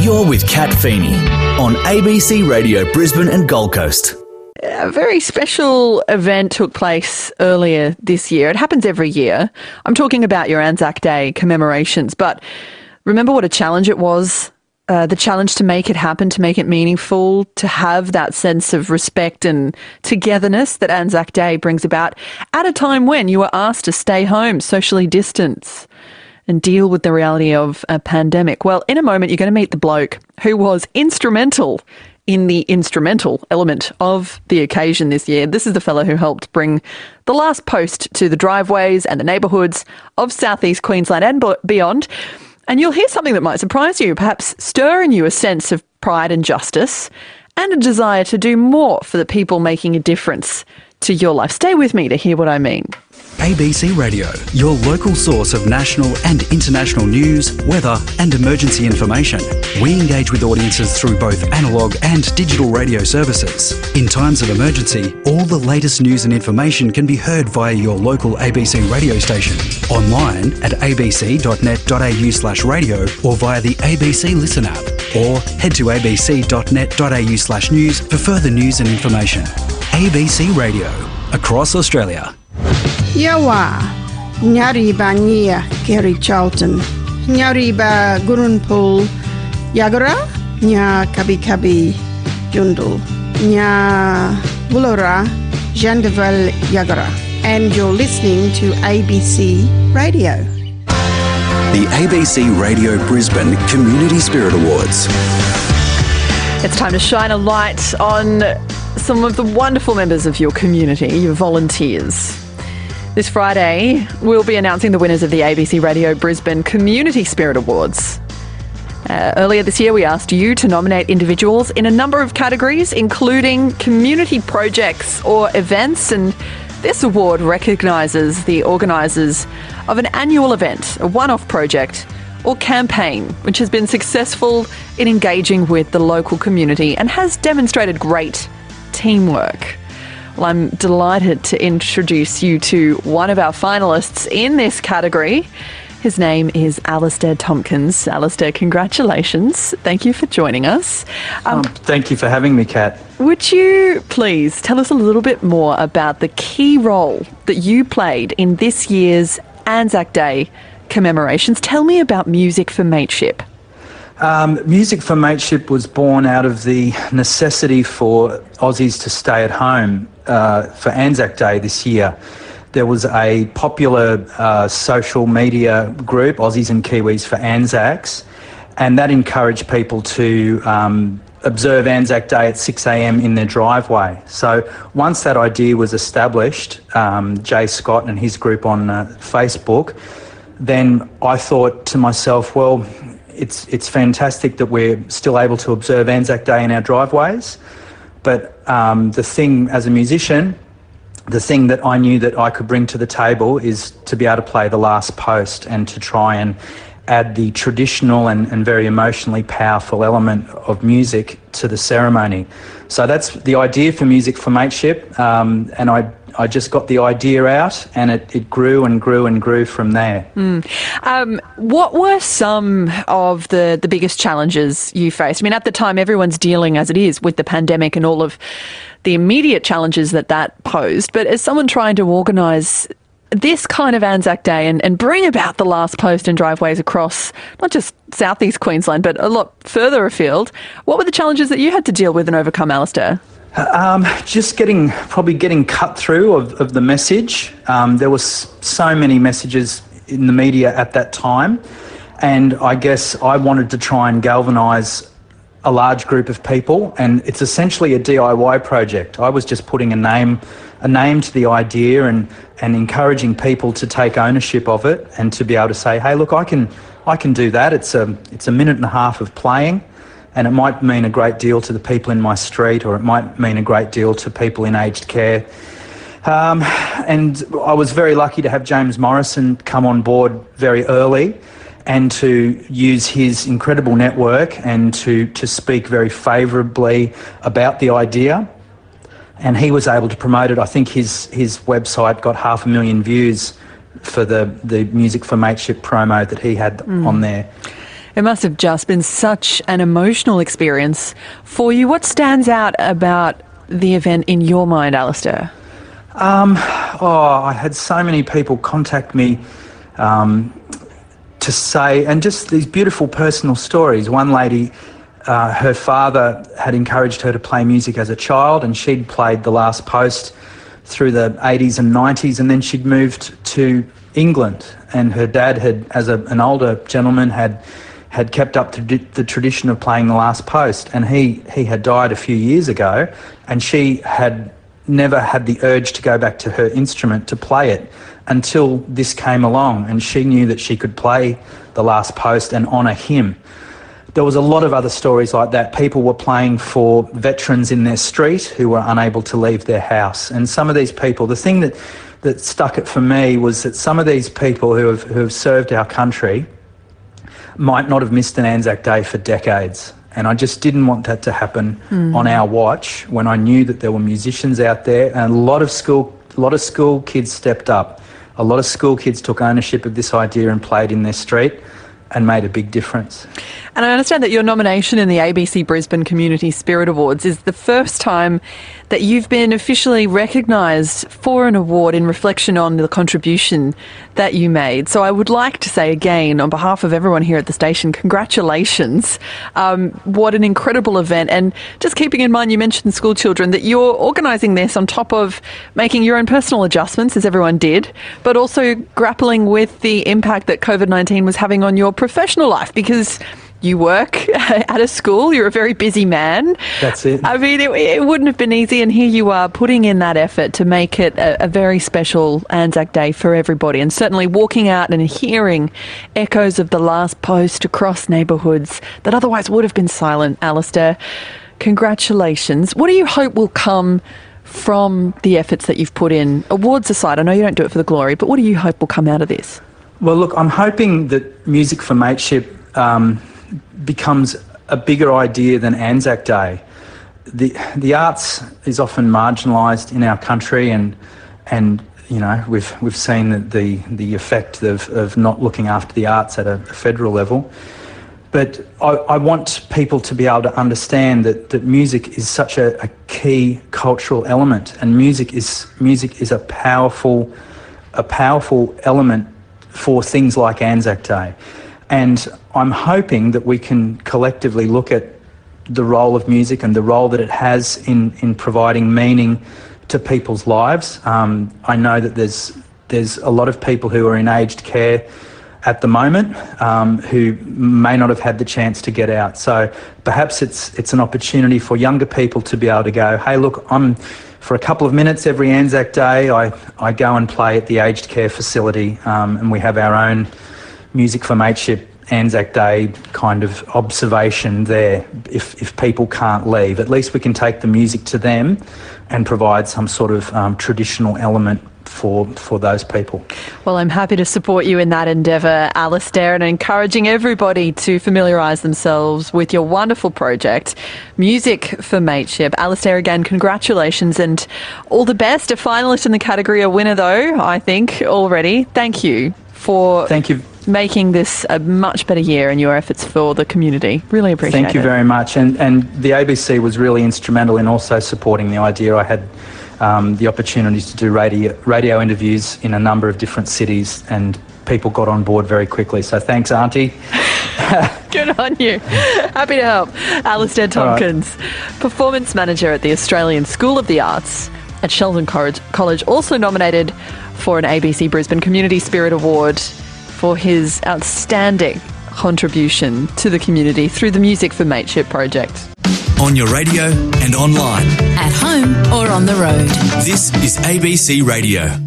You're with Kat Feeney on ABC Radio Brisbane and Gold Coast. A very special event took place earlier this year. It happens every year. I'm talking about your Anzac Day commemorations, but remember what a challenge it was? The challenge to make it happen, to make it meaningful, to have that sense of respect and togetherness that Anzac Day brings about at a time when you were asked to stay home, socially distance, and deal with the reality of a pandemic. Well, in a moment, you're going to meet the bloke who was instrumental in the instrumental element of the occasion this year. This is the fellow who helped bring the last post to the driveways and the neighbourhoods of southeast Queensland and beyond. And you'll hear something that might surprise you, perhaps stir in you a sense of pride and justice and a desire to do more for the people making a difference to your life. Stay with me to hear what I mean. ABC Radio, your local source of national and international news, weather and emergency information. We engage with audiences through both analogue and digital radio services. In times of emergency, all the latest news and information can be heard via your local ABC radio station, online at abc.net.au/radio or via the ABC Listen app, or head to abc.net.au/news for further news and information. ABC Radio, across Australia. Yawa, Nyariba Nia Kerry Charlton, Nyariba Gurunpul Yagara, Nya Kabi Kabi Jundul, Nya Wulora Jandaval Yagara, and you're listening to ABC Radio. The ABC Radio Brisbane Community Spirit Awards. It's time to shine a light on some of the wonderful members of your community, your volunteers. This Friday, we'll be announcing the winners of the ABC Radio Brisbane Community Spirit Awards. Earlier this year, we asked you to nominate individuals in a number of categories, including community projects or events, and this award recognises the organisers of an annual event, a one-off project or campaign, which has been successful in engaging with the local community and has demonstrated great teamwork. Well, I'm delighted to introduce you to one of our finalists in this category. His name is Alistair Tompkins. Alistair, congratulations. Thank you for joining us. Thank you for having me, Kat. Would you please tell us a little bit more about the key role that you played in this year's Anzac Day commemorations? Tell me about Music for Mateship. Music for Mateship was born out of the necessity for Aussies to stay at home for Anzac Day this year. There was a popular social media group, Aussies and Kiwis for Anzacs, and that encouraged people to observe Anzac Day at 6 a.m. in their driveway. So once that idea was established, Jay Scott and his group on Facebook, then I thought to myself, well, it's fantastic that we're still able to observe Anzac Day in our driveways, but the thing as a musician, the thing that I knew that I could bring to the table is to be able to play the last post and to try and add the traditional and very emotionally powerful element of music to the ceremony. So that's the idea for Music for Mateship, and I just got the idea out and it grew and grew and grew from there. What were some of the biggest challenges you faced? I mean, at the time, everyone's dealing as it is with the pandemic and all of the immediate challenges that posed. But as someone trying to organise this kind of Anzac Day and bring about the last post and driveways across not just southeast Queensland, but a lot further afield, what were the challenges that you had to deal with and overcome, Alistair? Just getting cut through of the message. There was so many messages in the media at that time, and I guess I wanted to try and galvanise a large group of people, and it's essentially a DIY project. I was just putting a name to the idea and encouraging people to take ownership of it and to be able to say, hey, look, I can do that. It's a minute and a half of playing, and it might mean a great deal to the people in my street, or it might mean a great deal to people in aged care. And I was very lucky to have James Morrison come on board very early and to use his incredible network and to speak very favourably about the idea. And he was able to promote it. I think his website got 500,000 views for the Music for Mateship promo that he had on there. It must have just been such an emotional experience for you. What stands out about the event in your mind, Alistair? I had so many people contact me to say, and just these beautiful personal stories. One lady, her father had encouraged her to play music as a child, and she'd played The Last Post through the 80s and 90s, and then she'd moved to England, and her dad had, as an older gentleman, had kept up to the tradition of playing The Last Post, and he had died a few years ago, and she had never had the urge to go back to her instrument to play it until this came along, and she knew that she could play The Last Post and honour him. There was a lot of other stories like that. People were playing for veterans in their street who were unable to leave their house. And some of these people, the thing that stuck it for me was that some of these people who have served our country might not have missed an Anzac Day for decades. And I just didn't want that to happen on our watch, when I knew that there were musicians out there, and a lot of school kids stepped up. A lot of school kids took ownership of this idea and played in their street and made a big difference. And I understand that your nomination in the ABC Brisbane Community Spirit Awards is the first time that you've been officially recognised for an award in reflection on the contribution that you made. So I would like to say again, on behalf of everyone here at the station, congratulations. What an incredible event. And just keeping in mind, you mentioned school children, that you're organising this on top of making your own personal adjustments, as everyone did, but also grappling with the impact that COVID-19 was having on your professional life, because you work at a school, you're a very busy man. That's it. I mean, it wouldn't have been easy, and here you are putting in that effort to make it a very special Anzac Day for everybody, and certainly walking out and hearing echoes of The Last Post across neighbourhoods that otherwise would have been silent. Alistair, congratulations. What do you hope will come from the efforts that you've put in? Awards aside, I know you don't do it for the glory, but what do you hope will come out of this? Well, look, I'm hoping that Music for Mateship becomes a bigger idea than Anzac Day. The arts is often marginalised in our country, and you know, we've seen the effect of not looking after the arts at a federal level. But I want people to be able to understand that music is such a key cultural element, and music is a powerful element for things like Anzac Day. And I'm hoping that we can collectively look at the role of music and the role that it has in providing meaning to people's lives. I know that there's a lot of people who are in aged care at the moment who may not have had the chance to get out. So perhaps it's an opportunity for younger people to be able to go, hey, look, for a couple of minutes every Anzac Day, I go and play at the aged care facility, and we have our own Music for Mateship Anzac Day kind of observation there. If people can't leave, at least we can take the music to them and provide some sort of traditional element for those people. Well, I'm happy to support you in that endeavour, Alistair, and encouraging everybody to familiarise themselves with your wonderful project, Music for Mateship. Alistair, again, congratulations and all the best. A finalist in the category, a winner though, I think, already. Thank you for making this a much better year and your efforts for the community. Really appreciate it. Thank you very much. And the ABC was really instrumental in also supporting the idea. I had the opportunity to do radio interviews in a number of different cities, and people got on board very quickly. So thanks, Auntie. Good on you. Happy to help. Alistair Tompkins, Performance Manager at the Australian School of the Arts at Sheldon College, also nominated for an ABC Brisbane Community Spirit Award for his outstanding contribution to the community through the Music for Mateship project. On your radio and online. At home or on the road. This is ABC Radio.